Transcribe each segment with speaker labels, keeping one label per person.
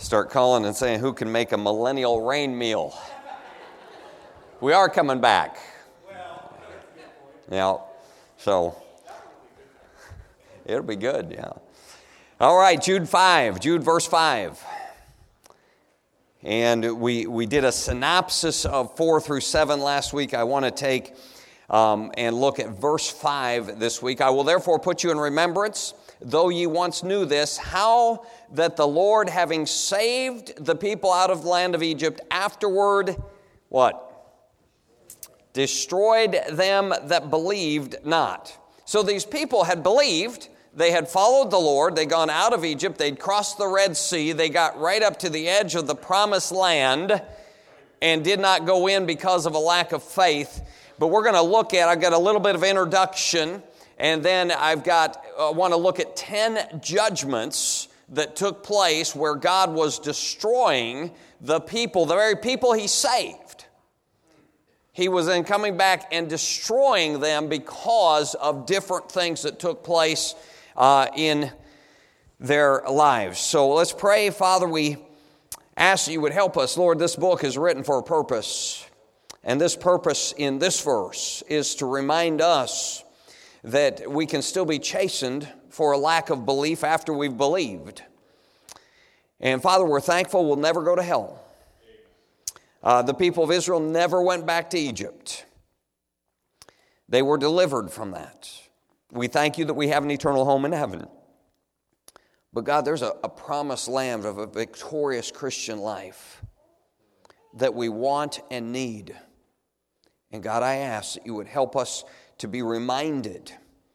Speaker 1: start calling and saying, who can make a millennial rain meal? We are coming back. Yeah, so it'll be good, yeah. All right, Jude verse 5. And we did a synopsis of 4 through 7 last week. I want to take and look at verse 5 this week. I will therefore put you in remembrance, though ye once knew this, how that the Lord, having saved the people out of the land of Egypt, afterward, what? Destroyed them that believed not. So these people had believed. They had followed the Lord. They'd gone out of Egypt. They'd crossed the Red Sea. They got right up to the edge of the promised land and did not go in because of a lack of faith. But we're going to look at, I've got a little bit of introduction, and then I want to look at 10 judgments that took place where God was destroying the people, the very people He saved. He was then coming back and destroying them because of different things that took place in their lives. So let's pray. Father, we ask that you would help us. Lord, this book is written for a purpose. And this purpose in this verse is to remind us that we can still be chastened for a lack of belief after we've believed. And Father, we're thankful we'll never go to hell. The people of Israel never went back to Egypt. They were delivered from that. We thank you that we have an eternal home in heaven. But God, there's a promised land of a victorious Christian life that we want and need. And God, I ask that you would help us to be reminded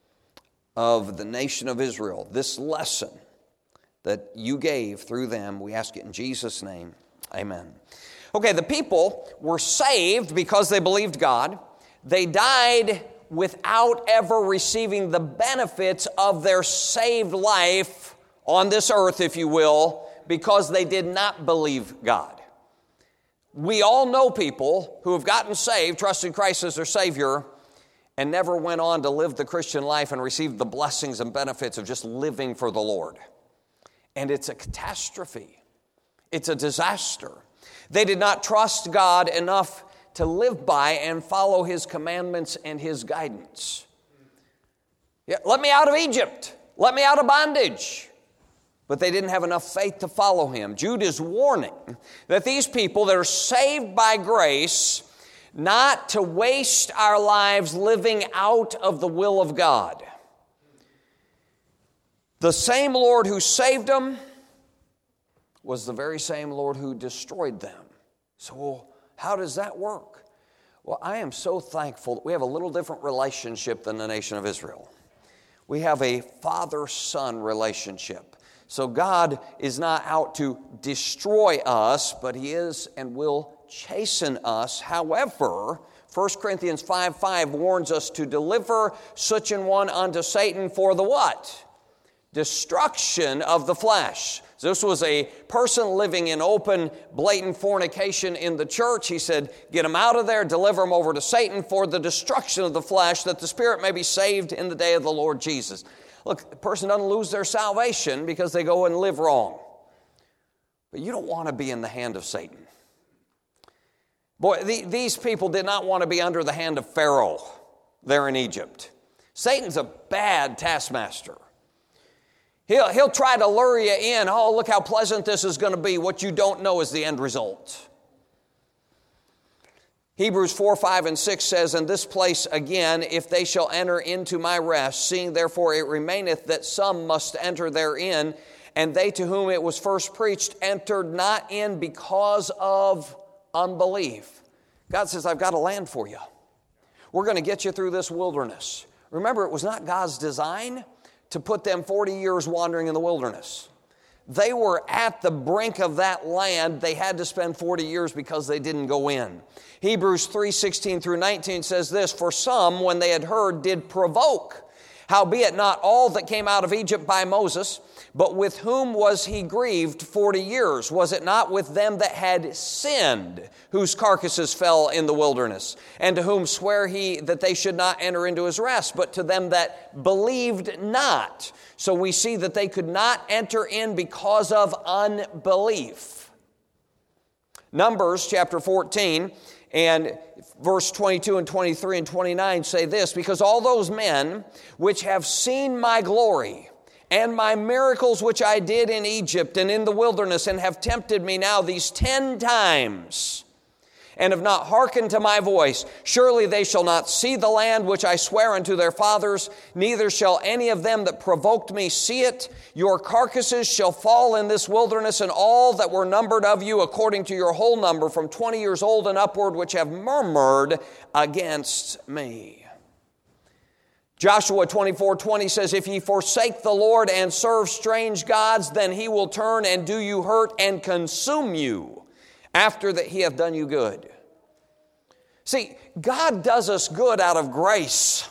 Speaker 1: of the nation of Israel, this lesson that you gave through them. We ask it in Jesus' name. Amen. Okay, the people were saved because they believed God. They died without ever receiving the benefits of their saved life on this earth, if you will, because they did not believe God. We all know people who have gotten saved, trusted Christ as their Savior, and never went on to live the Christian life and receive the blessings and benefits of just living for the Lord. And it's a catastrophe. It's a disaster. They did not trust God enough to live by and follow His commandments and His guidance. Yeah, let me out of Egypt. Let me out of bondage. But they didn't have enough faith to follow Him. Jude is warning that these people that are saved by grace, not to waste our lives living out of the will of God. The same Lord who saved them was the very same Lord who destroyed them. So how does that work? Well, I am so thankful that we have a little different relationship than the nation of Israel. We have a father-son relationship. So God is not out to destroy us, but He is and will chasten us. However, 1 Corinthians 5:5 warns us to deliver such an one unto Satan for the what? Destruction of the flesh. So this was a person living in open, blatant fornication in the church. He said, get them out of there, deliver them over to Satan for the destruction of the flesh, that the spirit may be saved in the day of the Lord Jesus. Look, a person doesn't lose their salvation because they go and live wrong. But you don't want to be in the hand of Satan. Boy, these people did not want to be under the hand of Pharaoh there in Egypt. Satan's a bad taskmaster. He'll try to lure you in. Oh, look how pleasant this is going to be. What you don't know is the end result. Hebrews 4:5 and 6 says, in this place again, if they shall enter into my rest, seeing therefore it remaineth that some must enter therein, and they to whom it was first preached entered not in because of unbelief. God says, I've got a land for you. We're going to get you through this wilderness. Remember, it was not God's design to put them 40 years wandering in the wilderness. They were at the brink of that land. They had to spend 40 years because they didn't go in. Hebrews 3:16 through 19 says this, for some, when they had heard, did provoke. Howbeit not all that came out of Egypt by Moses, but with whom was he grieved 40 years? Was it not with them that had sinned, whose carcasses fell in the wilderness? And to whom sware he that they should not enter into his rest, but to them that believed not? So we see that they could not enter in because of unbelief. Numbers chapter 14 and verse 22 and 23 and 29 say this, because all those men which have seen my glory and my miracles which I did in Egypt and in the wilderness, and have tempted me now these 10 times, and have not hearkened to my voice, surely they shall not see the land which I swear unto their fathers, neither shall any of them that provoked me see it. Your carcasses shall fall in this wilderness, and all that were numbered of you according to your whole number, from 20 years old and upward, which have murmured against me. Joshua 24:20 says, if ye forsake the Lord and serve strange gods, then he will turn and do you hurt and consume you after that he hath done you good. See, God does us good out of grace.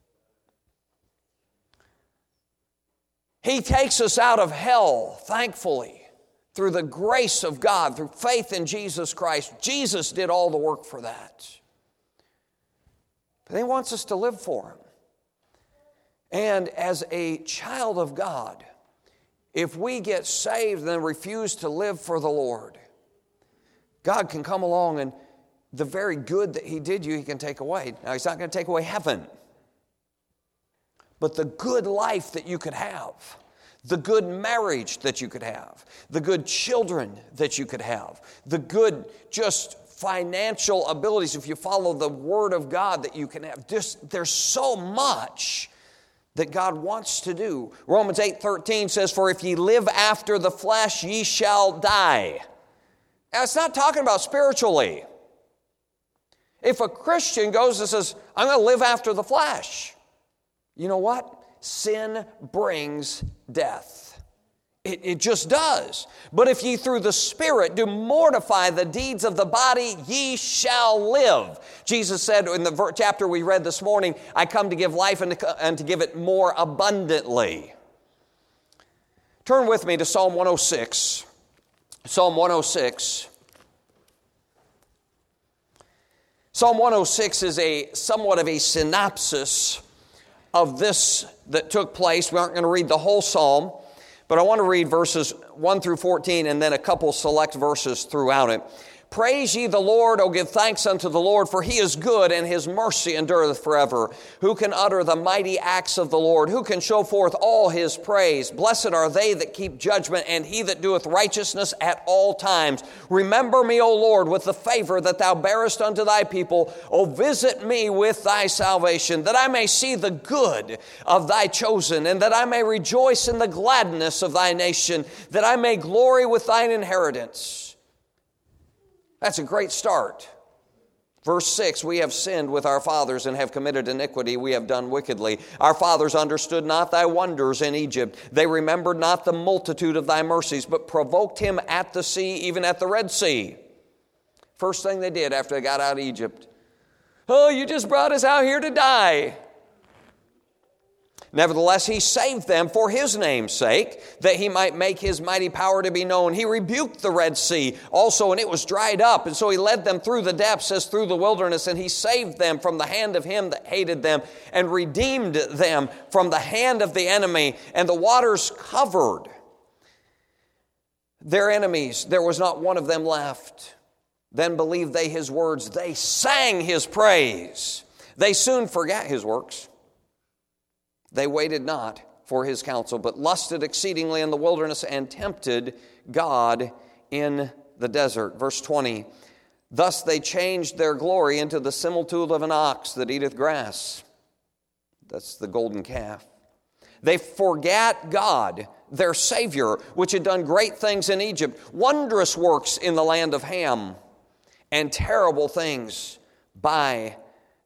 Speaker 1: He takes us out of hell, thankfully, through the grace of God, through faith in Jesus Christ. Jesus did all the work for that. But he wants us to live for him. And as a child of God, if we get saved and then refuse to live for the Lord, God can come along and the very good that he did you, he can take away. Now, he's not going to take away heaven. But the good life that you could have, the good marriage that you could have, the good children that you could have, the good just financial abilities, if you follow the Word of God, that you can have. There's so much that God wants to do. Romans 8:13 says, for if ye live after the flesh, ye shall die. Now, it's not talking about spiritually. If a Christian goes and says, I'm going to live after the flesh, you know what? Sin brings death. It just does. But if ye through the Spirit do mortify the deeds of the body, ye shall live. Jesus said in the chapter we read this morning, I come to give life and to give it more abundantly. Turn with me to Psalm 106. Psalm 106. Psalm 106 is somewhat of a synopsis of this that took place. We aren't going to read the whole psalm, but I want to read verses 1 through 14 and then a couple select verses throughout it. Praise ye the Lord, O give thanks unto the Lord, for he is good, and his mercy endureth forever. Who can utter the mighty acts of the Lord? Who can show forth all his praise? Blessed are they that keep judgment, and he that doeth righteousness at all times. Remember me, O Lord, with the favor that thou bearest unto thy people. O visit me with thy salvation, that I may see the good of thy chosen, and that I may rejoice in the gladness of thy nation, that I may glory with thine inheritance. That's a great start. Verse 6, we have sinned with our fathers and have committed iniquity. We have done wickedly. Our fathers understood not thy wonders in Egypt. They remembered not the multitude of thy mercies, but provoked him at the sea, even at the Red Sea. First thing they did after they got out of Egypt. Oh, you just brought us out here to die. Nevertheless, he saved them for his name's sake, that he might make his mighty power to be known. He rebuked the Red Sea also, and it was dried up. And so he led them through the depths as through the wilderness, and he saved them from the hand of him that hated them, and redeemed them from the hand of the enemy. And the waters covered their enemies. There was not one of them left. Then believed they his words. They sang his praise. They soon forgot his works. They waited not for his counsel, but lusted exceedingly in the wilderness and tempted God in the desert. Verse 20, thus they changed their glory into the similitude of an ox that eateth grass. That's the golden calf. They forgat God, their Savior, which had done great things in Egypt, wondrous works in the land of Ham, and terrible things by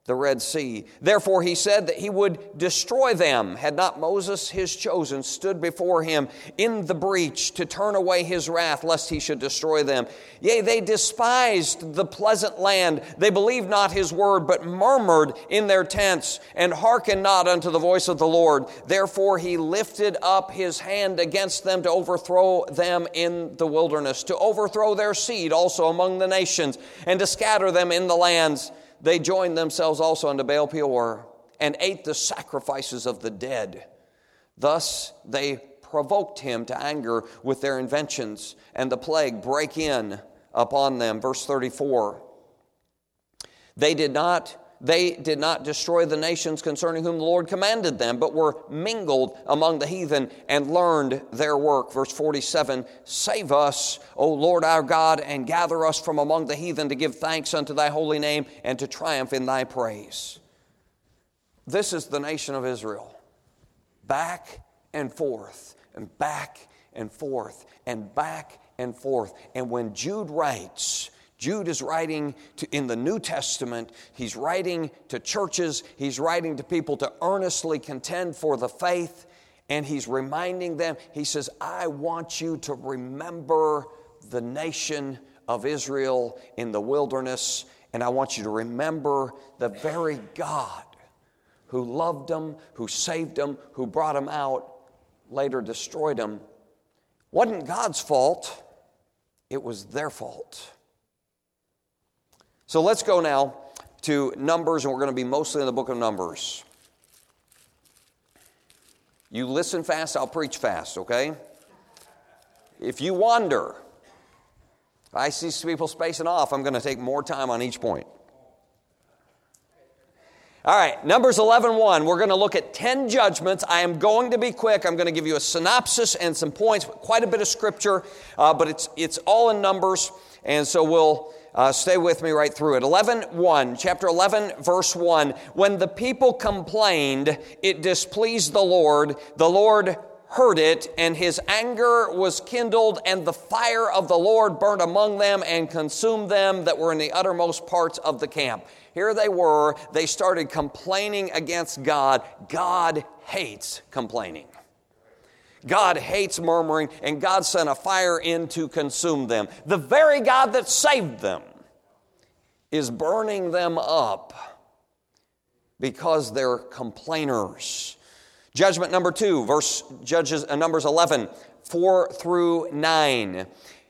Speaker 1: the Red Sea. Therefore he said that he would destroy them, had not Moses, his chosen, stood before him in the breach to turn away his wrath, lest he should destroy them. Yea, they despised the pleasant land. They believed not his word, but murmured in their tents, and hearkened not unto the voice of the Lord. Therefore he lifted up his hand against them to overthrow them in the wilderness, to overthrow their seed also among the nations, and to scatter them in the lands. They joined themselves also unto Baal Peor, and ate the sacrifices of the dead. Thus they provoked him to anger with their inventions, and the plague brake in upon them. Verse 34. They did not destroy the nations concerning whom the Lord commanded them, but were mingled among the heathen and learned their work. Verse 47, save us, O Lord our God, and gather us from among the heathen to give thanks unto thy holy name and to triumph in thy praise. This is the nation of Israel. Back and forth, and back and forth, and back and forth. And when Jude writes, Jude is writing in the New Testament, he's writing to churches, he's writing to people to earnestly contend for the faith, and he's reminding them, he says, I want you to remember the nation of Israel in the wilderness, and I want you to remember the very God who loved them, who saved them, who brought them out, later destroyed them. Wasn't God's fault, it was their fault. So let's go now to Numbers, and we're going to be mostly in the book of Numbers. You listen fast, I'll preach fast, okay? If you wander, if I see people spacing off, I'm going to take more time on each point. All right, Numbers 11:1. We're going to look at 10 judgments. I am going to be quick. I'm going to give you a synopsis and some points, quite a bit of scripture, but it's all in Numbers, and so we'll stay with me right through it. 11:1, chapter 11, verse 1. When the people complained, it displeased the Lord. The Lord heard it, and his anger was kindled, and the fire of the Lord burnt among them and consumed them that were in the uttermost parts of the camp. Here they were. They started complaining against God. God hates complaining. God hates murmuring, and God sent a fire in to consume them. The very God that saved them is burning them up because they're complainers. Judgment number 2, Numbers 11, 4 through 9.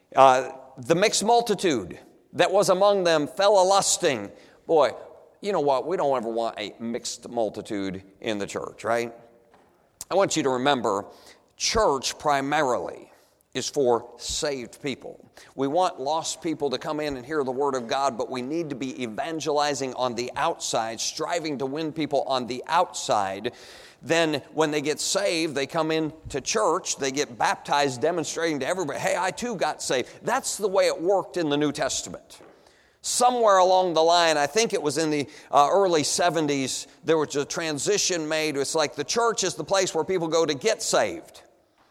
Speaker 1: The mixed multitude that was among them fell a-lusting. Boy, you know what? We don't ever want a mixed multitude in the church, right? I want you to remember, church primarily is for saved people. We want lost people to come in and hear the Word of God, but we need to be evangelizing on the outside, striving to win people on the outside. Then when they get saved, they come into church, they get baptized, demonstrating to everybody, hey, I too got saved. That's the way it worked in the New Testament. Somewhere along the line, I think it was in the early 70s, there was a transition made. It's like the church is the place where people go to get saved.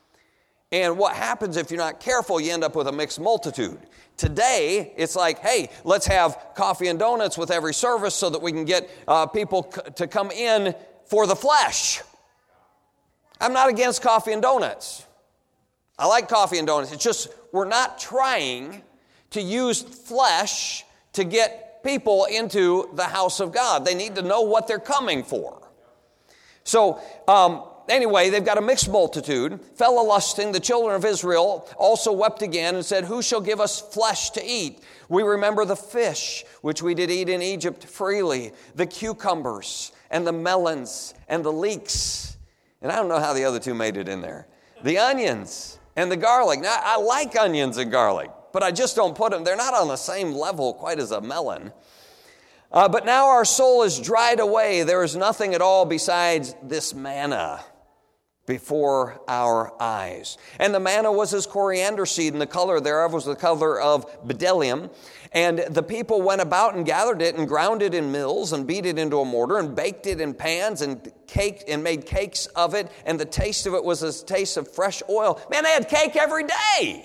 Speaker 1: And what happens if you're not careful, you end up with a mixed multitude. Today, it's like, hey, let's have coffee and donuts with every service so that we can get people to come in for the flesh. I'm not against coffee and donuts. I like coffee and donuts. It's just we're not trying to use flesh to get people into the house of God. They need to know what they're coming for. So, anyway, they've got a mixed multitude. Fell a-lusting, the children of Israel also wept again and said, who shall give us flesh to eat? We remember the fish, which we did eat in Egypt freely, the cucumbers and the melons and the leeks. And I don't know how the other two made it in there. The onions and the garlic. Now, I like onions and garlic, but I just don't put them. They're not on the same level quite as a melon. But now our soul is dried away. There is nothing at all besides this manna before our eyes. And the manna was as coriander seed, and the color thereof was the color of bdellium. And the people went about and gathered it and ground it in mills and beat it into a mortar and baked it in pans and made cakes of it. And the taste of it was as taste of fresh oil. Man, they had cake every day.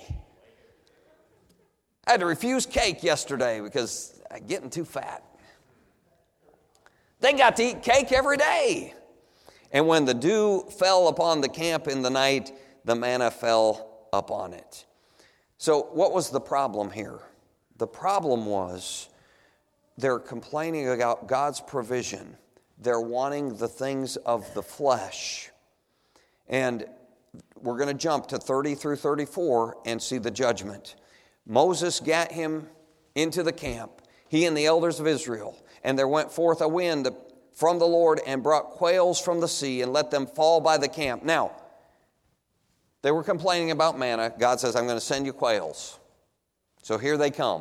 Speaker 1: I had to refuse cake yesterday because I'm getting too fat. They got to eat cake every day. And when the dew fell upon the camp in the night, the manna fell upon it. So what was the problem here? The problem was they're complaining about God's provision. They're wanting the things of the flesh. And we're going to jump to 30 through 34 and see the judgment. Moses gat him into the camp, he and the elders of Israel. And there went forth a wind from the Lord and brought quails from the sea and let them fall by the camp. Now, they were complaining about manna. God says, I'm going to send you quails. So here they come.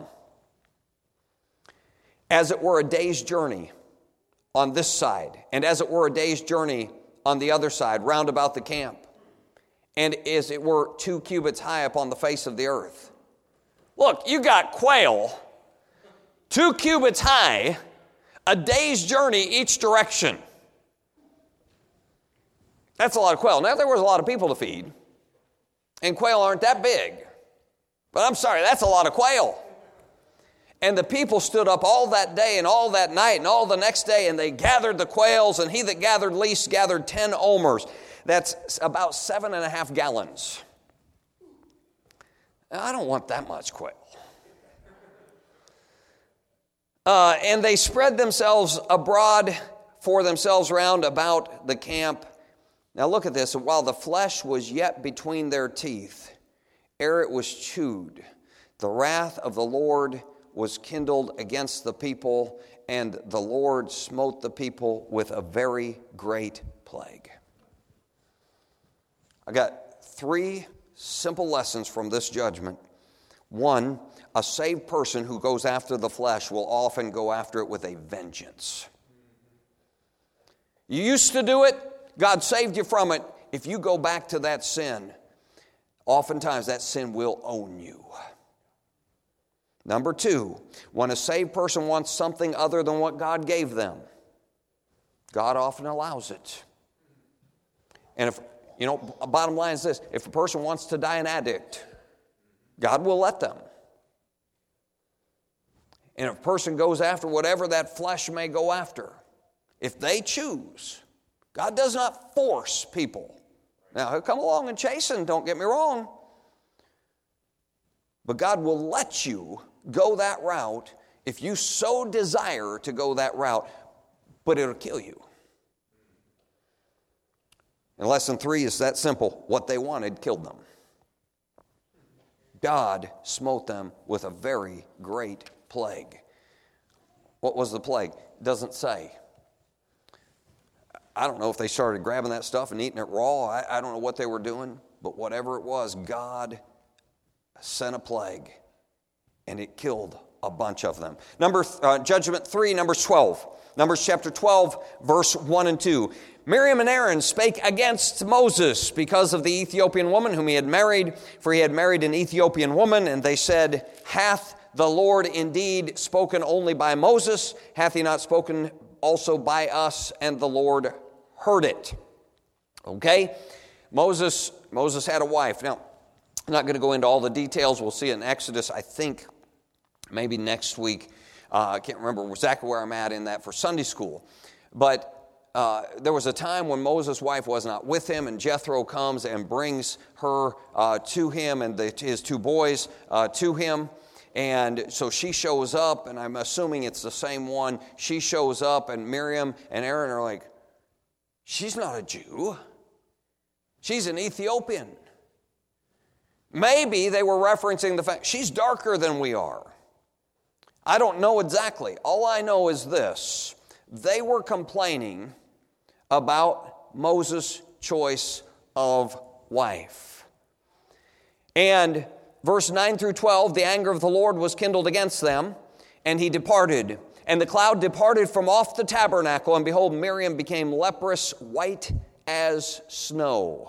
Speaker 1: As it were a day's journey on this side, and as it were a day's journey on the other side, round about the camp, and as it were 2 cubits high upon the face of the earth. Look, you got quail, 2 cubits high, a day's journey each direction. That's a lot of quail. Now, there was a lot of people to feed, and quail aren't that big. But I'm sorry, that's a lot of quail. And the people stood up all that day and all that night and all the next day, and they gathered the quails, and he that gathered least gathered 10 omers. That's about 7.5 gallons. Now, I don't want that much quail. And they spread themselves abroad for themselves round about the camp. Now look at this. While the flesh was yet between their teeth, ere it was chewed, the wrath of the Lord was kindled against the people, and the Lord smote the people with a very great plague. I got 3 simple lessons from this judgment. 1, a saved person who goes after the flesh will often go after it with a vengeance. You used to do it, God saved you from it. If you go back to that sin, oftentimes that sin will own you. Number 2, when a saved person wants something other than what God gave them, God often allows it. And if, bottom line is this, if a person wants to die an addict, God will let them. And if a person goes after whatever that flesh may go after, if they choose, God does not force people. Now, he'll come along and chasten, don't get me wrong. But God will let you go that route if you so desire to go that route, but it'll kill you. And lesson 3 is that simple. What they wanted killed them. God smote them with a very great plague. What was the plague? It doesn't say. I don't know if they started grabbing that stuff and eating it raw. I don't know what they were doing. But whatever it was, God sent a plague. And it killed a bunch of them. Judgment 3, Numbers 12. Numbers chapter 12, verse 1 and 2. Miriam and Aaron spake against Moses because of the Ethiopian woman whom he had married, for he had married an Ethiopian woman, and they said, hath the Lord indeed spoken only by Moses? Hath he not spoken also by us? And the Lord heard it. Okay? Moses had a wife. Now, I'm not going to go into all the details. We'll see it in Exodus, I think, maybe next week. I can't remember exactly where I'm at in that for Sunday school. But there was a time when Moses' wife was not with him, and Jethro comes and brings her to him and his 2 boys to him. And so she shows up, and I'm assuming it's the same one. She shows up, and Miriam and Aaron are like, she's not a Jew. She's an Ethiopian. Maybe they were referencing the fact she's darker than we are. I don't know exactly. All I know is this. They were complaining about Moses' choice of wife. And verse 9 through 12, the anger of the Lord was kindled against them, and he departed. And the cloud departed from off the tabernacle, and behold, Miriam became leprous, white as snow.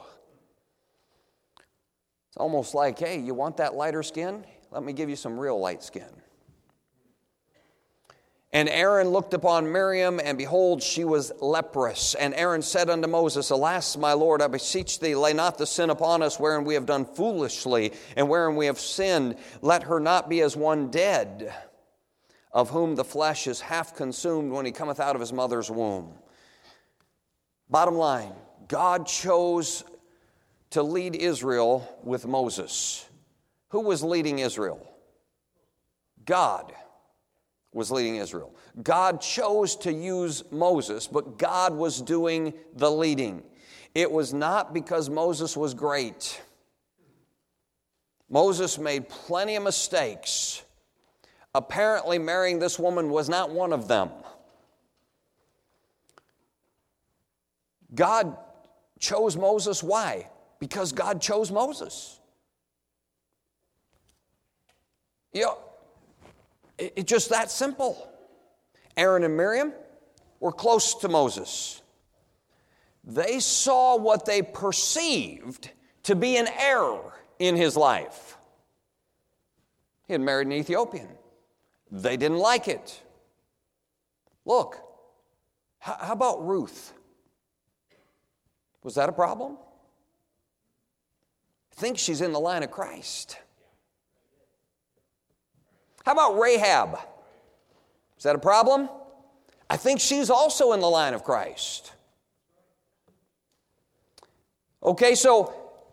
Speaker 1: It's almost like, hey, you want that lighter skin? Let me give you some real light skin. And Aaron looked upon Miriam, and behold, she was leprous. And Aaron said unto Moses, alas, my Lord, I beseech thee, lay not the sin upon us wherein we have done foolishly, and wherein we have sinned. Let her not be as one dead. of whom the flesh is half consumed when he cometh out of his mother's womb. Bottom line, God chose to lead Israel with Moses. Who was leading Israel? God was leading Israel. God chose to use Moses, but God was doing the leading. It was not because Moses was great. Moses made plenty of mistakes. Apparently, marrying this woman was not one of them. God chose Moses. Why? Because God chose Moses. It's just that simple. Aaron and Miriam were close to Moses. They saw what they perceived to be an error in his life. He had married an Ethiopian. They didn't like it. Look, how about Ruth? Was that a problem? I think she's in the line of Christ. How about Rahab? Is that a problem? I think she's also in the line of Christ. Okay, so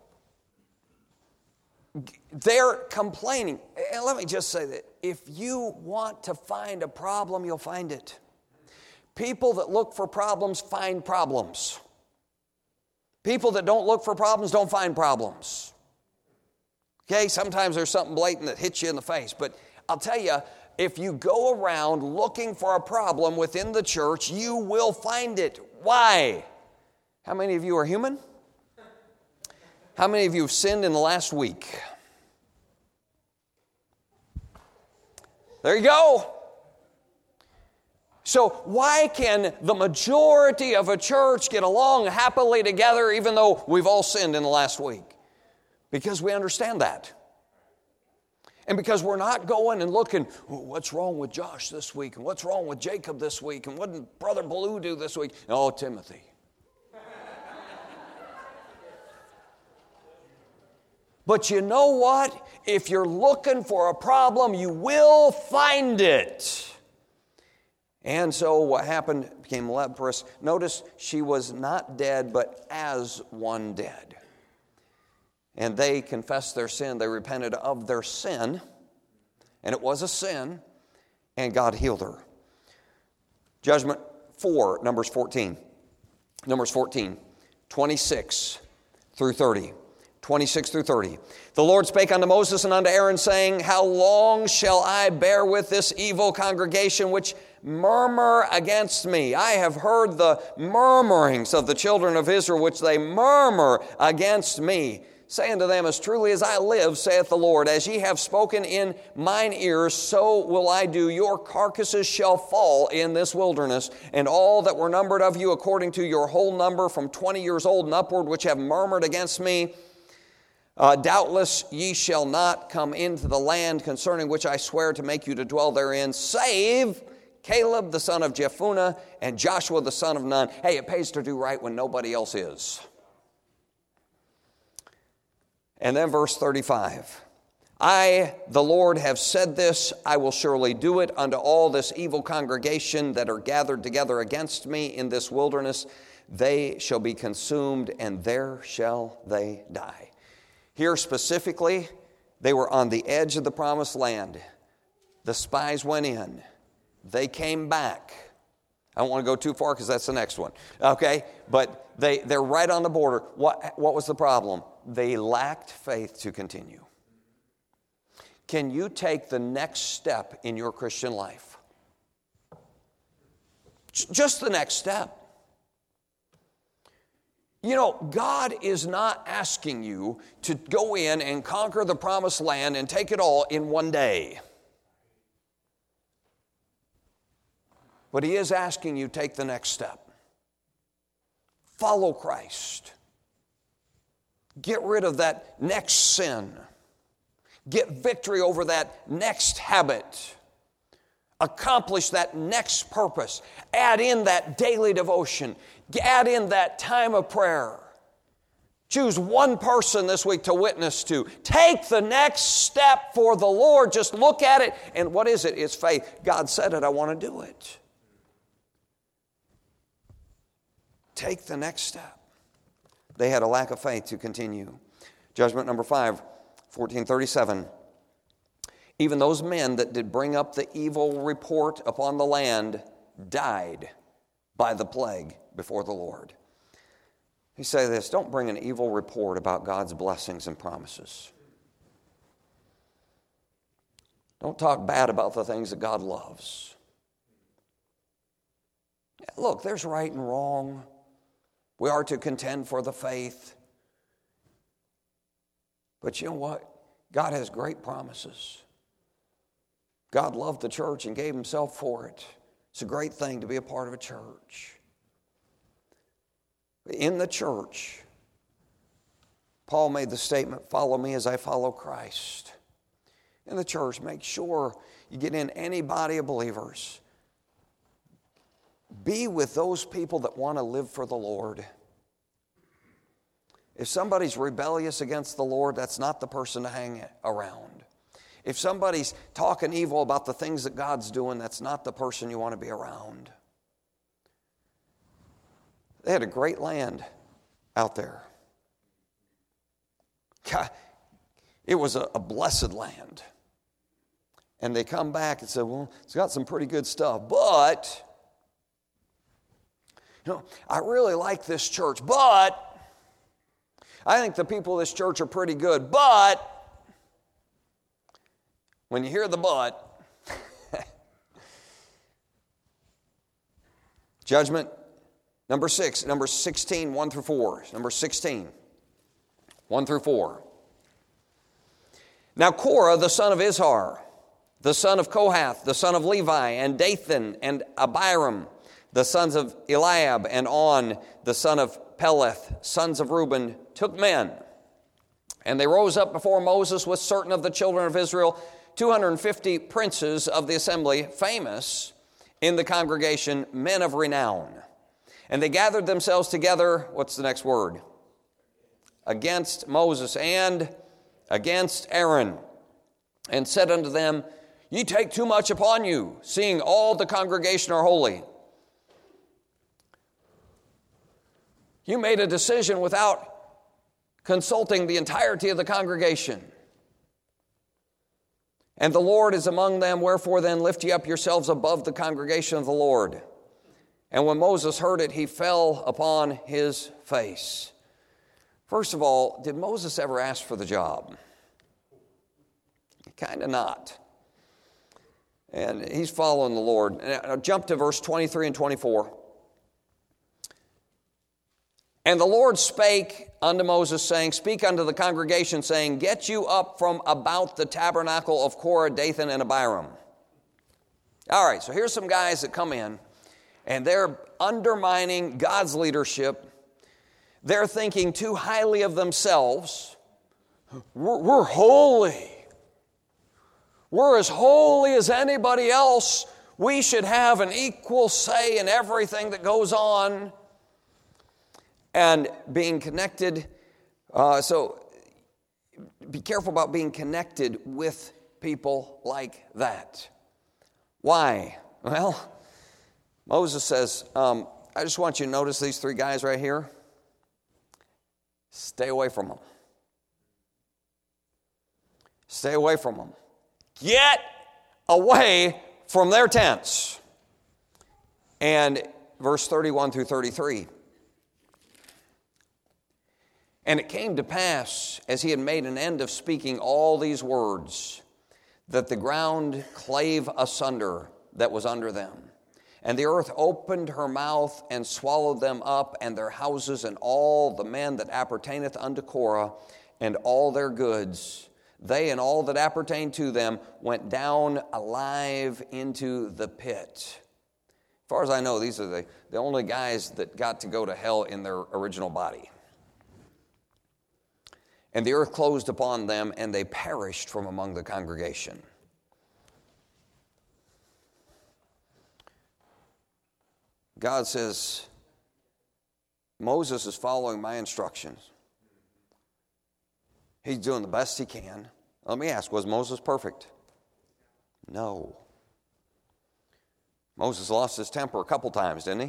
Speaker 1: they're complaining. And let me just say that if you want to find a problem, you'll find it. People that look for problems find problems. People that don't look for problems don't find problems. Okay, sometimes there's something blatant that hits you in the face, but I'll tell you, if you go around looking for a problem within the church, you will find it. Why? How many of you are human? How many of you have sinned in the last week? There you go. So why can the majority of a church get along happily together even though we've all sinned in the last week? Because we understand that. And because we're not going and looking, what's wrong with Josh this week? And what's wrong with Jacob this week? And what did Brother Baloo do this week? Oh, Timothy. But you know what? If you're looking for a problem, you will find it. And so what happened, became leprous. Notice she was not dead, but as one dead. And they confessed their sin. They repented of their sin. And it was a sin. And God healed her. Judgment 4, Numbers 14. Numbers 14, 26 through 30. 26 through 30. The Lord spake unto Moses and unto Aaron, saying, How long shall I bear with this evil congregation which murmur against me? I have heard the murmurings of the children of Israel, which they murmur against me. Say unto them, As truly as I live, saith the Lord, as ye have spoken in mine ears, so will I do. Your carcasses shall fall in this wilderness, and all that were numbered of you according to your whole number from 20 years old and upward, which have murmured against me, doubtless ye shall not come into the land concerning which I swear to make you to dwell therein, save Caleb the son of Jephunneh and Joshua the son of Nun. Hey, it pays to do right when nobody else is. And then verse 35. I, the Lord, have said this, I will surely do it unto all this evil congregation that are gathered together against me in this wilderness. They shall be consumed, and there shall they die. Here specifically, they were on the edge of the promised land. The spies went in. They came back. I don't want to go too far because that's the next one. Okay? But they're right on the border. What was the problem? They lacked faith to continue. Can you take the next step in your Christian life? Just the next step. You know, God is not asking you to go in and conquer the promised land and take it all in one day. But He is asking you to take the next step. Follow Christ. Get rid of that next sin. Get victory over that next habit. Accomplish that next purpose. Add in that daily devotion. Add in that time of prayer. Choose one person this week to witness to. Take the next step for the Lord. Just look at it. And what is it? It's faith. God said it. I want to do it. Take the next step. They had a lack of faith to continue. Judgment number 5, 1437. Even those men that did bring up the evil report upon the land died by the plague before the Lord. He say this, don't bring an evil report about God's blessings and promises. Don't talk bad about the things that God loves. Look, there's right and wrong. We are to contend for the faith. But you know what? God has great promises. God loved the church and gave himself for it. It's a great thing to be a part of a church. In the church, Paul made the statement, follow me as I follow Christ. In the church, make sure you get in any body of believers. Be with those people that want to live for the Lord. If somebody's rebellious against the Lord, that's not the person to hang around. If somebody's talking evil about the things that God's doing, that's not the person you want to be around. They had a great land out there. God, it was a blessed land. And they come back and say, well, it's got some pretty good stuff, but, I really like this church, but I think the people of this church are pretty good, but when you hear the but, judgment number 6, number 16, 1 through 4. Number 16, 1 through 4. Now Korah, the son of Izhar, the son of Kohath, the son of Levi, and Dathan and Abiram, the sons of Eliab, and On, the son of Peleth, sons of Reuben, took men. And they rose up before Moses with certain of the children of Israel, 250 princes of the assembly, famous in the congregation, men of renown. And they gathered themselves together, what's the next word? Against Moses and against Aaron, and said unto them, Ye take too much upon you, seeing all the congregation are holy. You made a decision without consulting the entirety of the congregation. And the Lord is among them, wherefore then lift ye up yourselves above the congregation of the Lord. And when Moses heard it, he fell upon his face. First of all, did Moses ever ask for the job? Kind of not. And he's following the Lord. Now jump to verse 23 and 24. And the Lord spake unto Moses, saying, Speak unto the congregation, saying, Get you up from about the tabernacle of Korah, Dathan, and Abiram. All right, so here's some guys that come in, and they're undermining God's leadership. They're thinking too highly of themselves. We're holy. We're as holy as anybody else. We should have an equal say in everything that goes on. And being connected, so be careful about being connected with people like that. Why? Well, Moses says, I just want you to notice these three guys right here. Stay away from them. Stay away from them. Get away from their tents. And verse 31 through 33. And it came to pass, as he had made an end of speaking all these words, that the ground clave asunder that was under them. And the earth opened her mouth and swallowed them up, and their houses, and all the men that appertaineth unto Korah, and all their goods. They and all that appertained to them went down alive into the pit. As far as I know, these are the only guys that got to go to hell in their original body. And the earth closed upon them, and they perished from among the congregation. God says, Moses is following my instructions. He's doing the best he can. Let me ask, was Moses perfect? No. Moses lost his temper a couple times, didn't he?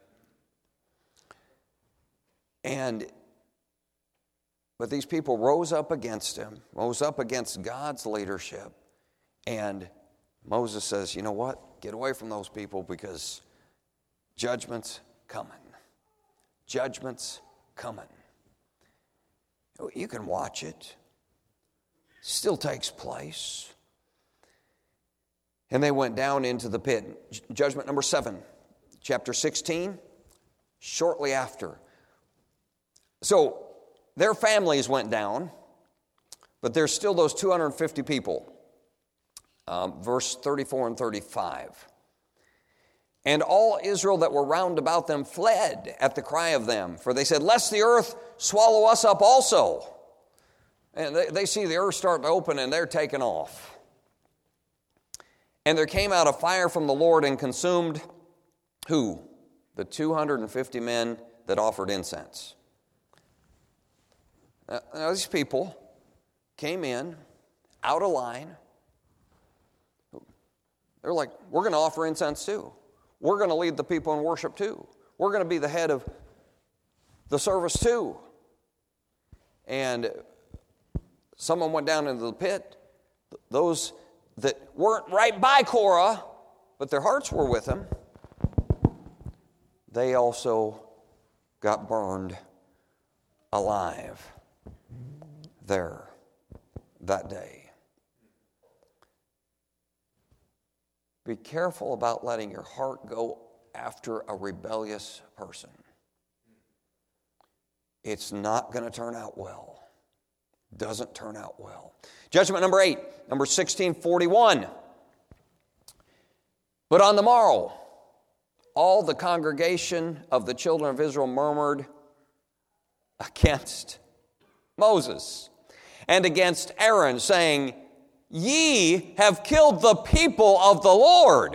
Speaker 1: But these people rose up against him, rose up against God's leadership. And Moses says, you know what? Get away from those people because judgment's coming. Judgment's coming. You can watch it. Still takes place. And they went down into the pit. Judgment number 7, chapter 16, shortly after. So their families went down, but there's still those 250 people. Verse 34 and 35. And all Israel that were round about them fled at the cry of them, for they said, lest the earth swallow us up also. And they see the earth start to open and they're taken off. And there came out a fire from the Lord and consumed who? The 250 men that offered incense. Now these people came in, out of line. They're like, we're going to offer incense too. We're going to lead the people in worship too. We're going to be the head of the service too. And someone went down into the pit. Those that weren't right by Korah, but their hearts were with him, they also got burned alive there that day. Be careful about letting your heart go after a rebellious person. It's not going to turn out well. Doesn't turn out well. Judgment number 8, number 1641. But on the morrow, all the congregation of the children of Israel murmured against Moses and against Aaron, saying, ye have killed the people of the Lord.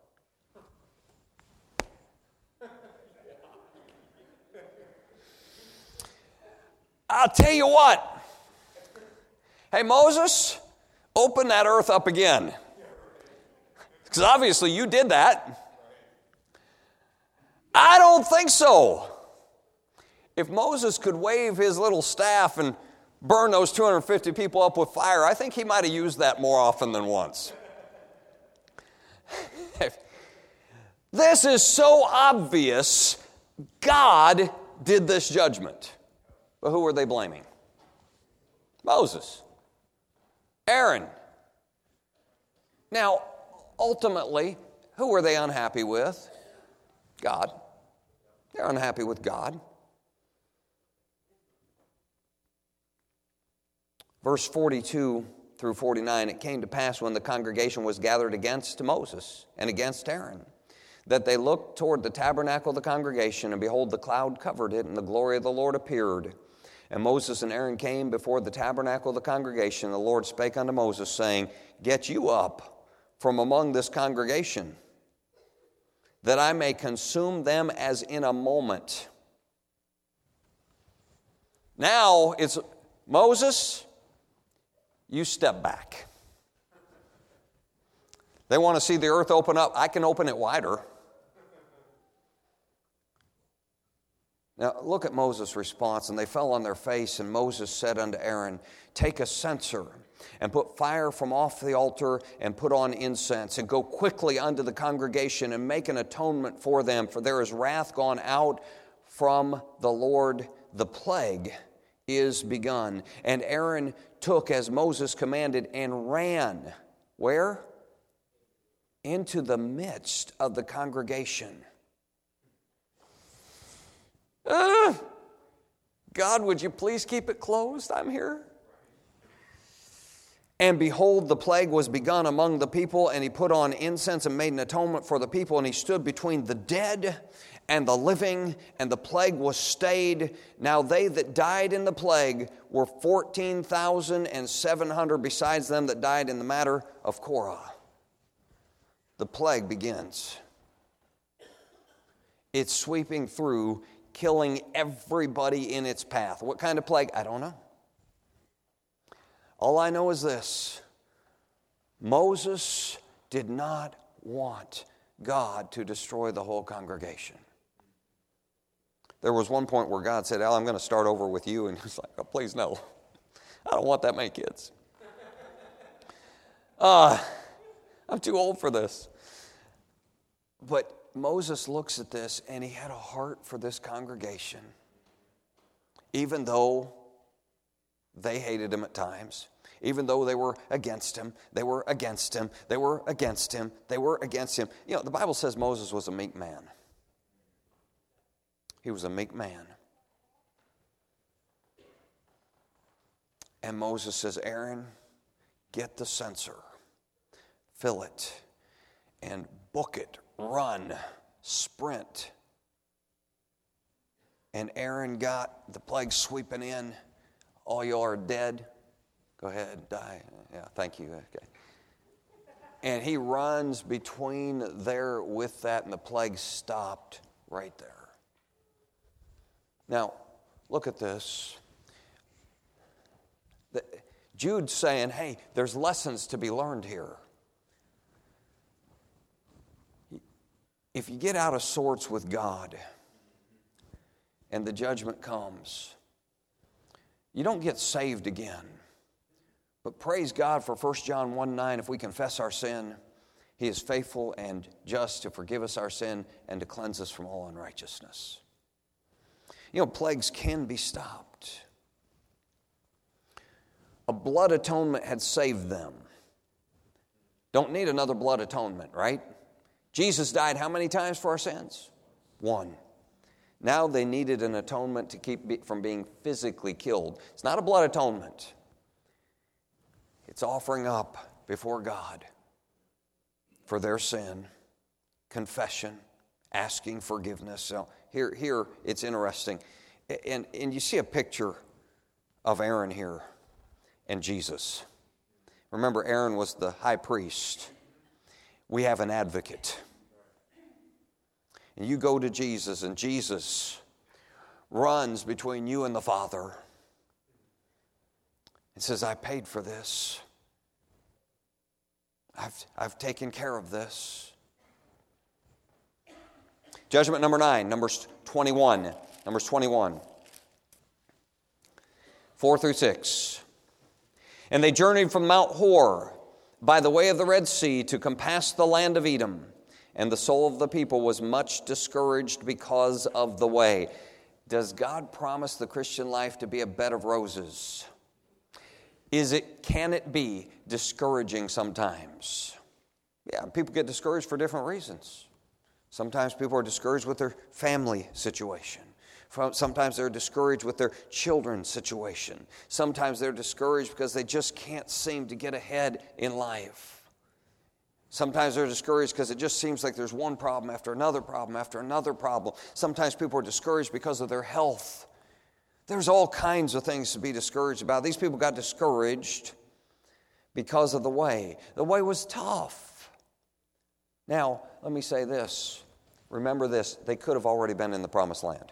Speaker 1: I'll tell you what. Hey, Moses, open that earth up again. Because obviously you did that. I don't think so. If Moses could wave his little staff and burn those 250 people up with fire, I think he might have used that more often than once. This is so obvious. God did this judgment. But who were they blaming? Moses. Aaron. Now, ultimately, who were they unhappy with? God. They're unhappy with God. Verse 42 through 49, it came to pass when the congregation was gathered against Moses and against Aaron, that they looked toward the tabernacle of the congregation, and behold, the cloud covered it, and the glory of the Lord appeared. And Moses and Aaron came before the tabernacle of the congregation. The Lord spake unto Moses, saying, get you up from among this congregation, that I may consume them as in a moment. Now it's Moses, you step back. They want to see the earth open up. I can open it wider. Now, look at Moses' response. And they fell on their face, and Moses said unto Aaron, take a censer, and put fire from off the altar, and put on incense, and go quickly unto the congregation, and make an atonement for them, for there is wrath gone out from the Lord, the plague is begun. And Aaron took as Moses commanded, and ran, where? Into the midst of the congregation. God, would you please keep it closed? I'm here. And behold, the plague was begun among the people, and he put on incense and made an atonement for the people, and he stood between the dead and the living, and the plague was stayed. Now they that died in the plague were 14,700, besides them that died in the matter of Korah. The plague begins. It's sweeping through, killing everybody in its path. What kind of plague? I don't know. All I know is this: Moses did not want God to destroy the whole congregation. There was one point where God said, Al, I'm going to start over with you. And he's like, oh, please no. I don't want that many kids. I'm too old for this. But Moses looks at this, and he had a heart for this congregation. Even though they hated him at times, even though they were against him, they were against him, they were against him, they were against him. You know, the Bible says Moses was a meek man. He was a meek man. And Moses says, Aaron, get the censer, fill it, and book it, run, sprint. And Aaron got the plague sweeping in. All y'all are dead. Go ahead, die. Yeah, thank you. Okay. And he runs between there with that, and the plague stopped right there. Now, look at this. Jude's saying, hey, there's lessons to be learned here. If you get out of sorts with God and the judgment comes, you don't get saved again. But praise God for 1 John 1:9, if we confess our sin, He is faithful and just to forgive us our sin and to cleanse us from all unrighteousness. You know, plagues can be stopped. A blood atonement had saved them. Don't need another blood atonement, right? Jesus died how many times for our sins? One. Now they needed an atonement to keep from being physically killed. It's not a blood atonement. It's offering up before God for their sin, confession, asking forgiveness. So here it's interesting. And you see a picture of Aaron here and Jesus. Remember, Aaron was the high priest. We have an advocate. And you go to Jesus, and Jesus runs between you and the Father and says, I paid for this. I've taken care of this. Judgment number 9, Numbers 21. Numbers 21. 4 through 6. And they journeyed from Mount Hor by the way of the Red Sea to compass the land of Edom. And the soul of the people was much discouraged because of the way. Does God promise the Christian life to be a bed of roses? Can it be discouraging sometimes? Yeah, people get discouraged for different reasons. Sometimes people are discouraged with their family situation. Sometimes they're discouraged with their children's situation. Sometimes they're discouraged because they just can't seem to get ahead in life. Sometimes they're discouraged because it just seems like there's one problem after another problem after another problem. Sometimes people are discouraged because of their health. There's all kinds of things to be discouraged about. These people got discouraged because of the way. The way was tough. Now, let me say this. Remember this. They could have already been in the promised land.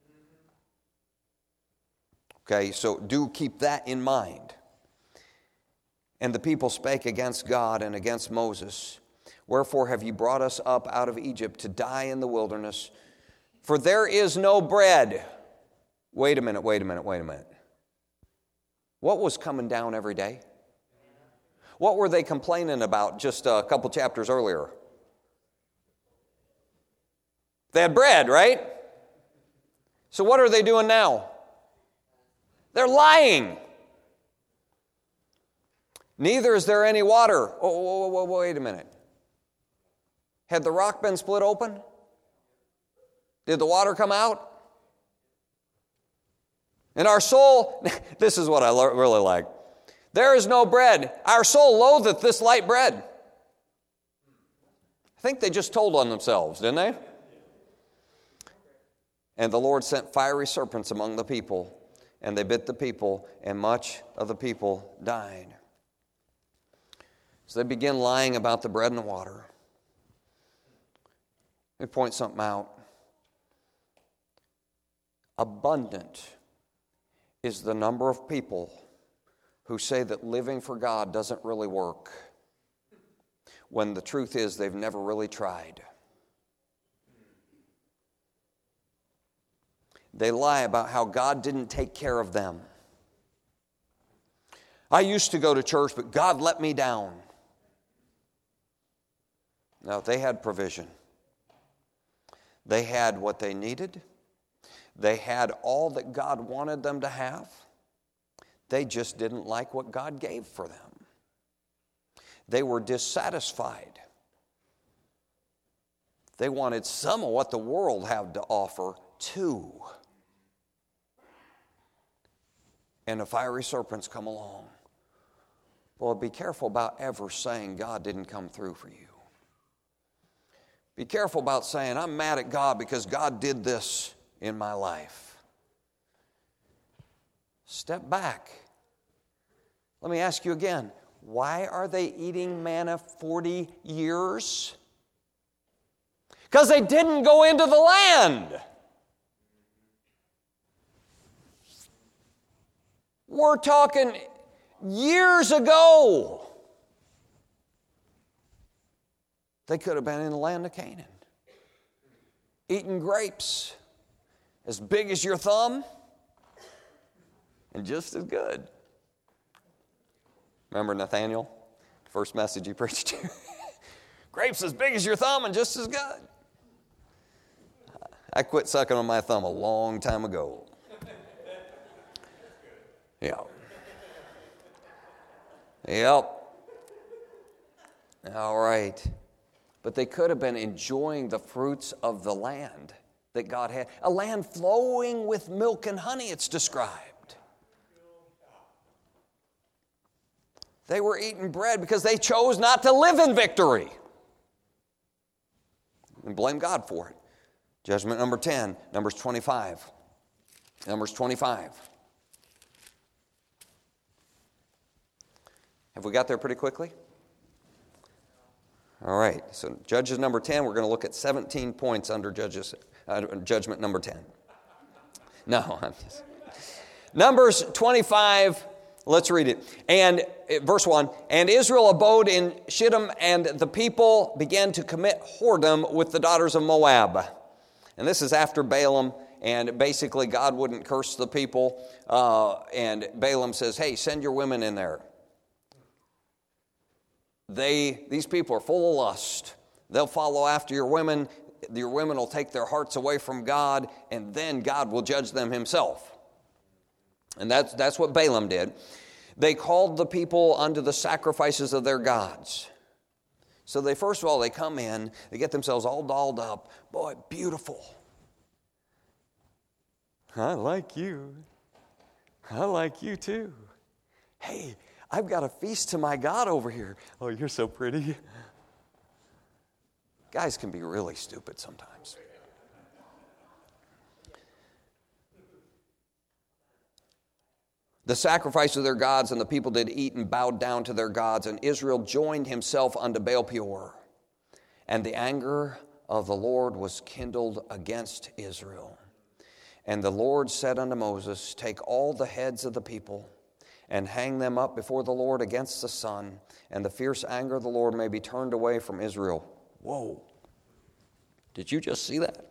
Speaker 1: Okay, so do keep that in mind. And the people spake against God and against Moses. Wherefore have ye brought us up out of Egypt to die in the wilderness? For there is no bread. Wait a minute. What was coming down every day? What were they complaining about just a couple chapters earlier? They had bread, right? So what are they doing now? They're lying. Neither is there any water. Oh, wait a minute. Had the rock been split open? Did the water come out? And our soul, this is what I really like. There is no bread. Our soul loatheth this light bread. I think they just told on themselves, didn't they? And the Lord sent fiery serpents among the people, and they bit the people, and much of the people died. So they begin lying about the bread and the water. Let me point something out. Abundant is the number of people who say that living for God doesn't really work, when the truth is they've never really tried. They lie about how God didn't take care of them. I used to go to church, but God let me down. No, they had provision. They had what they needed. They had all that God wanted them to have. They just didn't like what God gave for them. They were dissatisfied. They wanted some of what the world had to offer too. And the fiery serpents come along. Well, be careful about ever saying God didn't come through for you. Be careful about saying, I'm mad at God because God did this in my life. Step back. Let me ask you again, why are they eating manna 40 years? Because they didn't go into the land. We're talking years ago. They could have been in the land of Canaan, eating grapes as big as your thumb and just as good. Remember Nathaniel? First message he preached to. Grapes as big as your thumb and just as good. I quit sucking on my thumb a long time ago. Yeah. Yep. All right. But they could have been enjoying the fruits of the land that God had. A land flowing with milk and honey, it's described. They were eating bread because they chose not to live in victory. And blame God for it. Judgment number 10, Numbers 25. Numbers 25. Have we got there pretty quickly? All right, so Judges number 10, we're going to look at 17 points under Judgment number 10. No, I'm just... Numbers 25, let's read it. And verse 1, and Israel abode in Shittim, and the people began to commit whoredom with the daughters of Moab. And this is after Balaam, and basically God wouldn't curse the people. And Balaam says, hey, send your women in there. These people are full of lust. They'll follow after your women. Your women will take their hearts away from God, and then God will judge them himself. And that's what Balaam did. They called the people unto the sacrifices of their gods. So first of all, they come in, they get themselves all dolled up. Boy, beautiful. I like you. I like you too. Hey, I've got a feast to my God over here. Oh, you're so pretty. Guys can be really stupid sometimes. The sacrifice of their gods, and the people did eat and bowed down to their gods, and Israel joined himself unto Baal Peor. And the anger of the Lord was kindled against Israel. And the Lord said unto Moses, take all the heads of the people, and hang them up before the Lord against the sun, and the fierce anger of the Lord may be turned away from Israel. Whoa. Did you just see that?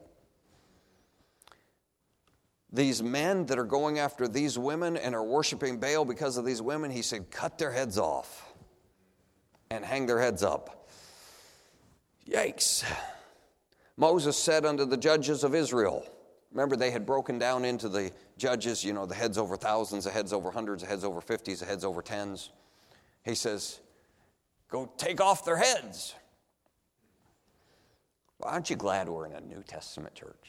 Speaker 1: These men that are going after these women and are worshiping Baal because of these women, he said, cut their heads off and hang their heads up. Yikes. Moses said unto the judges of Israel, remember, they had broken down into the judges, the heads over thousands, the heads over hundreds, the heads over 50s, the heads over 10s. He says, go take off their heads. Well, aren't you glad we're in a New Testament church?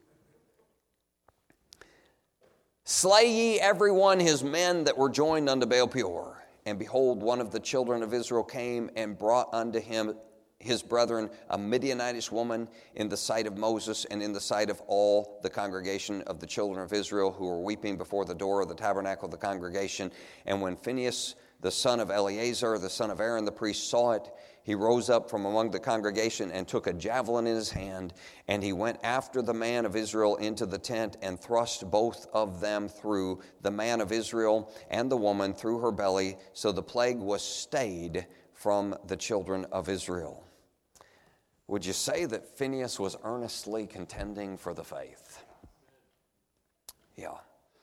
Speaker 1: Slay ye every one his men that were joined unto Baal Peor. And behold, one of the children of Israel came and brought unto him his brethren, a Midianitish woman, in the sight of Moses and in the sight of all the congregation of the children of Israel, who were weeping before the door of the tabernacle of the congregation. And when Phinehas, the son of Eleazar, the son of Aaron the priest, saw it. He rose up from among the congregation and took a javelin in his hand, and he went after the man of Israel into the tent and thrust both of them through, the man of Israel and the woman through her belly, so the plague was stayed from the children of Israel. Would you say that Phinehas was earnestly contending for the faith? Yeah.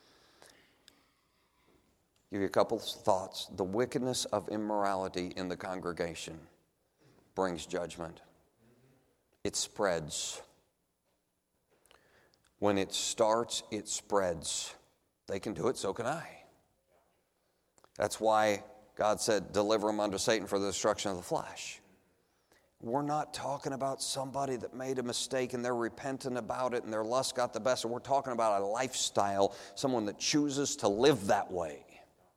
Speaker 1: Give you a couple of thoughts. The wickedness of immorality in the congregation brings judgment. It spreads. When it starts, it spreads. They can do it, so can I. That's why God said, deliver them unto Satan for the destruction of the flesh. We're not talking about somebody that made a mistake and they're repentant about it and their lust got the best. We're talking about a lifestyle, someone that chooses to live that way.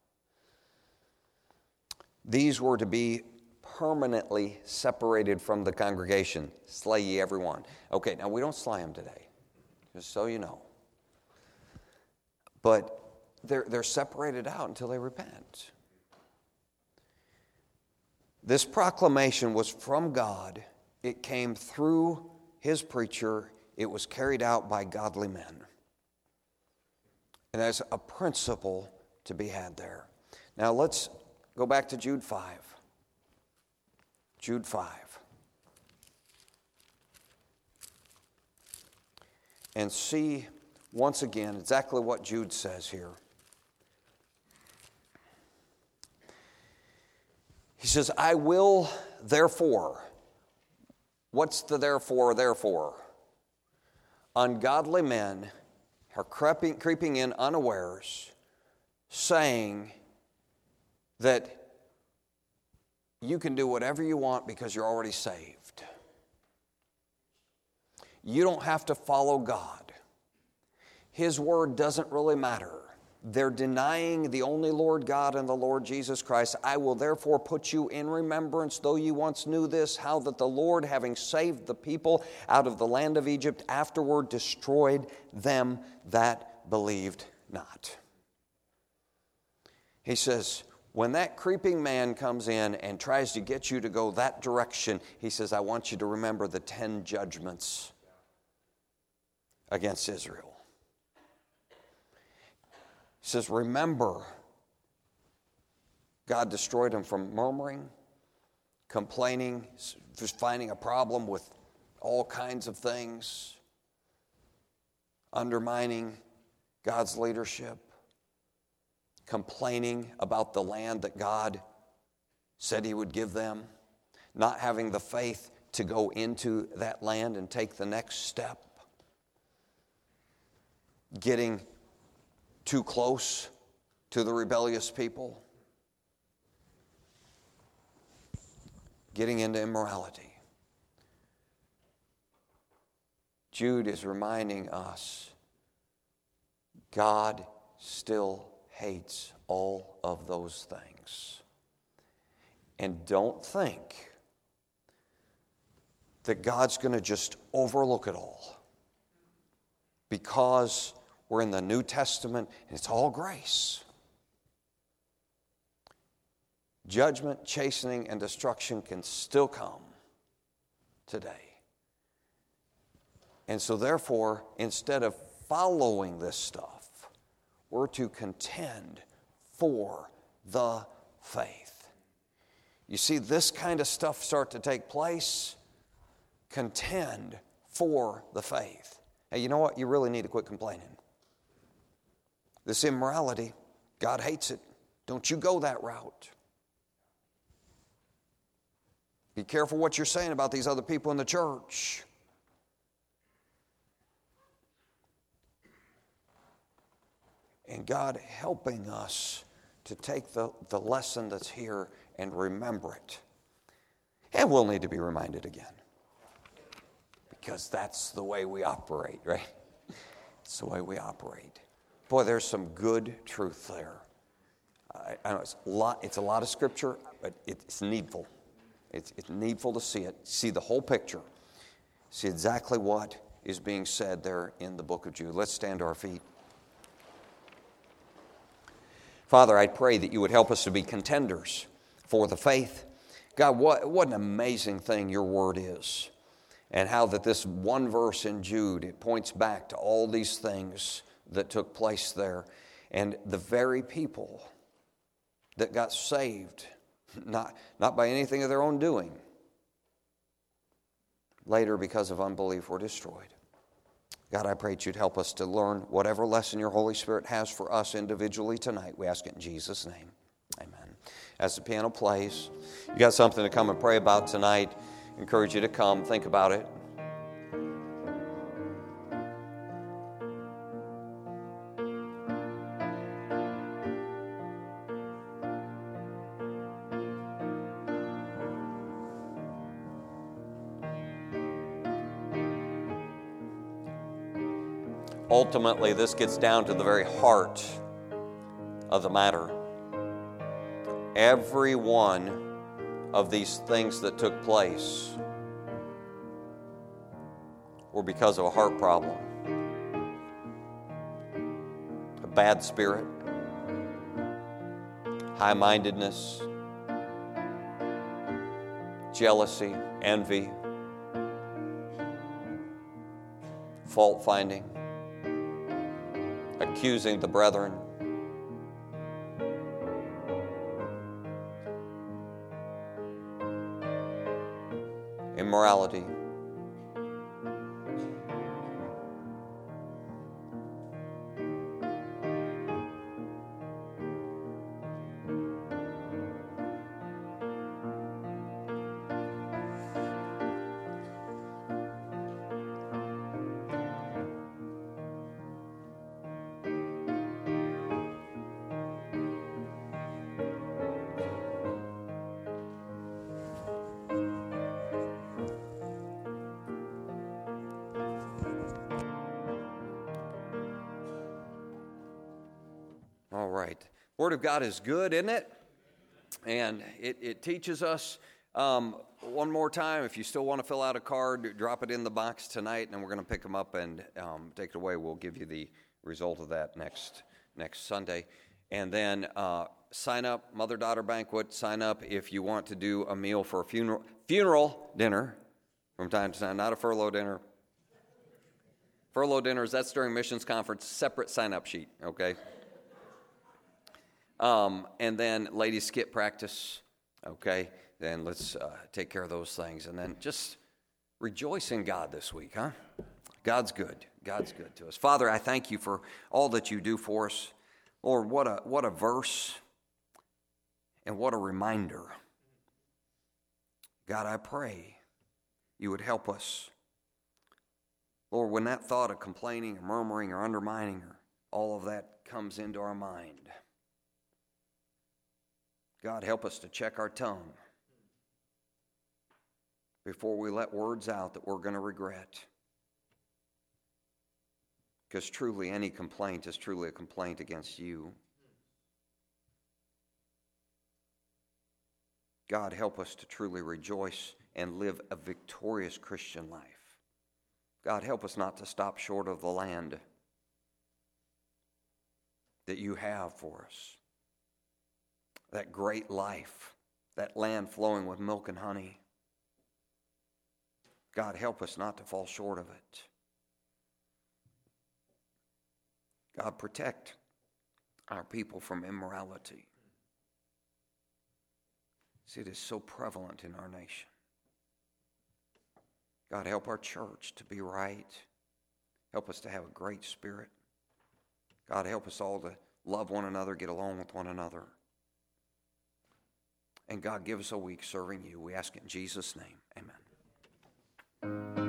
Speaker 1: These were to be permanently separated from the congregation. Slay ye every one. Okay, now we don't slay them today, just so you know. But they're separated out until they repent. This proclamation was from God. It came through his preacher. It was carried out by godly men. And there's a principle to be had there. Now let's go back to Jude 5. Jude 5. And see once again exactly what Jude says here. He says, I will therefore. What's the therefore? Ungodly men are creeping in unawares, saying that you can do whatever you want because you're already saved. You don't have to follow God. His word doesn't really matter. They're denying the only Lord God and the Lord Jesus Christ. I will therefore put you in remembrance, though you once knew this, how that the Lord, having saved the people out of the land of Egypt, afterward destroyed them that believed not. He says, when that creeping man comes in and tries to get you to go that direction, he says, I want you to remember the 10 judgments against Israel. He says, remember, God destroyed them from murmuring, complaining, just finding a problem with all kinds of things, undermining God's leadership, complaining about the land that God said he would give them, not having the faith to go into that land and take the next step, getting too close to the rebellious people, getting into immorality. Jude is reminding us God still hates all of those things. And don't think that God's going to just overlook it all because we're in the New Testament and it's all grace. Judgment, chastening, and destruction can still come today. And so therefore, instead of following this stuff, we're to contend for the faith. You see this kind of stuff start to take place, contend for the faith. Hey, you know what? You really need to quit complaining. This immorality, God hates it. Don't you go that route. Be careful what you're saying about these other people in the church. And God helping us to take the lesson that's here and remember it. And we'll need to be reminded again. Because that's the way we operate, right? It's the way we operate. Boy, there's some good truth there. I know it's a lot of scripture, but it's needful. It's needful to see it, see the whole picture, see exactly what is being said there in the book of Jude. Let's stand to our feet. Father, I pray that you would help us to be contenders for the faith. God, what an amazing thing your word is. And how that this one verse in Jude, it points back to all these things that took place there. And the very people that got saved, not by anything of their own doing, later because of unbelief were destroyed. God, I pray that you'd help us to learn whatever lesson your Holy Spirit has for us individually tonight. We ask it in Jesus' name. Amen. As the piano plays, you got something to come and pray about tonight. I encourage you to come. Think about it. Ultimately, this gets down to the very heart of the matter. Every one of these things that took place were because of a heart problem. A bad spirit, high-mindedness, jealousy, envy, fault-finding, accusing the brethren. Immorality. All right. Word of God is good, isn't it? And it teaches us one more time. If you still want to fill out a card, drop it in the box tonight, and we're going to pick them up and take it away. We'll give you the result of that next Sunday. And then sign up, mother-daughter banquet. Sign up if you want to do a meal for a funeral dinner from time to time, not a furlough dinner. Furlough dinners, that's during missions conference, separate sign-up sheet, okay? And then ladies skip practice, okay? Then let's take care of those things. And then just rejoice in God this week, huh? God's good. God's good to us. Father, I thank you for all that you do for us. Lord, what a verse and what a reminder. God, I pray you would help us. Lord, when that thought of complaining or murmuring or undermining or all of that comes into our mind, God, help us to check our tongue before we let words out that we're going to regret. Because truly, any complaint is truly a complaint against you. God, help us to truly rejoice and live a victorious Christian life. God, help us not to stop short of the land that you have for us. That great life, that land flowing with milk and honey. God, help us not to fall short of it. God, protect our people from immorality. See, it is so prevalent in our nation. God, help our church to be right. Help us to have a great spirit. God, help us all to love one another, get along with one another. And God, give us a week serving you. We ask it in Jesus' name. Amen.